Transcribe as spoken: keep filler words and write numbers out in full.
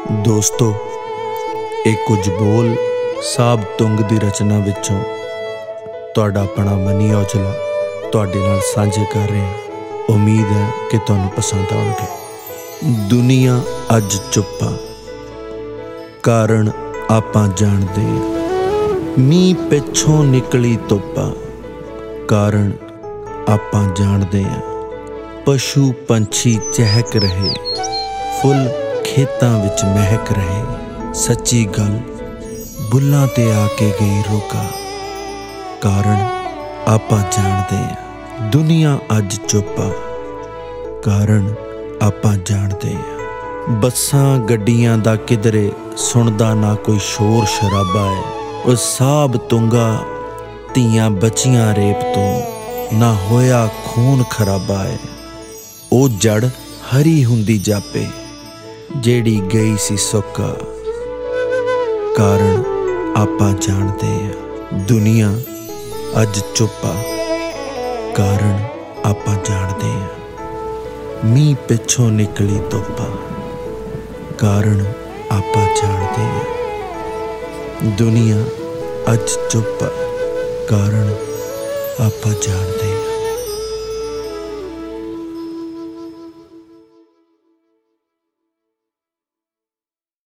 ਦੋਸਤੋ, ਇਹ ਕੁਝ ਬੋਲ ਸਾਬ ਤੁੰਗ ਦੀ ਰਚਨਾ ਵਿੱਚੋਂ ਤੁਹਾਡਾ ਆਪਣਾ ਮਨੀ ਔਜਲਾ ਤੁਹਾਡੇ ਨਾਲ ਸਾਂਝੇ ਕਰ ਰਿਹਾ। ਉਮੀਦ ਹੈ ਕਿ ਤੁਹਾਨੂੰ ਪਸੰਦ ਆਉਣਗੇ। ਦੁਨੀਆ ਅੱਜ ਚੁੱਪ ਆ, ਕਾਰਨ ਆਪਾਂ ਜਾਣਦੇ ਹਾਂ। ਮੀਂਹ ਪਿੱਛੋਂ ਨਿਕਲੀ ਧੁੱਪ ਆ, ਕਾਰਨ ਆਪਾਂ ਜਾਣਦੇ ਹਾਂ। ਪਸ਼ੂ ਪੰਛੀ ਚਹਿਕ ਰਹੇ, ਫੁੱਲ ਖੇਤਾਂ ਵਿੱਚ ਮਹਿਕ ਰਹੇ। ਸੱਚੀ ਗੱਲ ਬੁੱਲਾਂ 'ਤੇ ਆ ਕੇ ਗਈ ਰੁਕਾ, ਕਾਰਨ ਆਪਾਂ ਜਾਣਦੇ ਹਾਂ। ਦੁਨੀਆ ਅੱਜ ਚੁੱਪ ਆ, ਕਾਰਨ ਆਪਾਂ ਜਾਣਦੇ ਹਾਂ। ਬੱਸਾਂ ਗੱਡੀਆਂ ਦਾ ਕਿਧਰੇ ਸੁਣਦਾ ਨਾ ਕੋਈ ਸ਼ੋਰ ਸ਼ਰਾਬਾ ਹੈ। ਉਹ ਸਾਬ ਤੁੰਗਾ ਧੀਆਂ ਬਚੀਆਂ ਰੇਪ ਤੋਂ, ਨਾ ਹੋਇਆ ਖੂਨ ਖਰਾਬਾ ਹੈ। ਉਹ ਜੜ ਹਰੀ ਹੁੰਦੀ ਜਾਪੇ ਜਿਹੜੀ ਗਈ ਸੀ ਸੁੱਕਾ, ਕਾਰਨ ਆਪਾਂ ਜਾਣਦੇ ਹਾਂ। ਦੁਨੀਆ ਅੱਜ ਚੁੱਪ ਆ, ਕਾਰਨ ਆਪਾਂ ਜਾਣਦੇ ਹਾਂ। ਮੀਂਹ ਪਿੱਛੋਂ ਨਿਕਲੀ ਧੁੱਪ ਆ, ਕਾਰਨ ਆਪਾਂ ਜਾਣਦੇ ਹਾਂ। ਦੁਨੀਆ ਅੱਜ ਚੁੱਪ ਆ, ਕਾਰਨ ਆਪਾਂ ਜਾਣਦੇ ਹਾਂ।